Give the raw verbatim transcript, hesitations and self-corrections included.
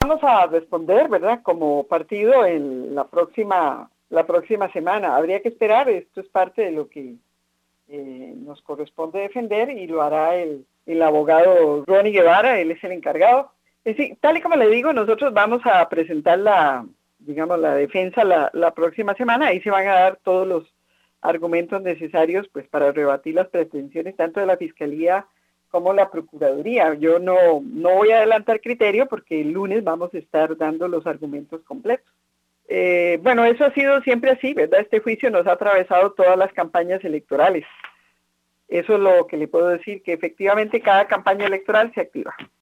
vamos a responder, ¿verdad? Como partido en la próxima, la próxima semana. Habría que esperar, esto es parte de lo que eh, nos corresponde defender y lo hará el, el abogado Ronnie Guevara, él es el encargado. Es decir, tal y como le digo, nosotros vamos a presentar la, digamos, la defensa la, la próxima semana, ahí se van a dar todos los argumentos necesarios pues para rebatir las pretensiones tanto de la Fiscalía como la Procuraduría. Yo no, no voy a adelantar criterio porque el lunes vamos a estar dando los argumentos completos. Eh, bueno, eso ha sido siempre así, ¿verdad? Este juicio nos ha atravesado todas las campañas electorales. Eso es lo que le puedo decir, que efectivamente cada campaña electoral se activa.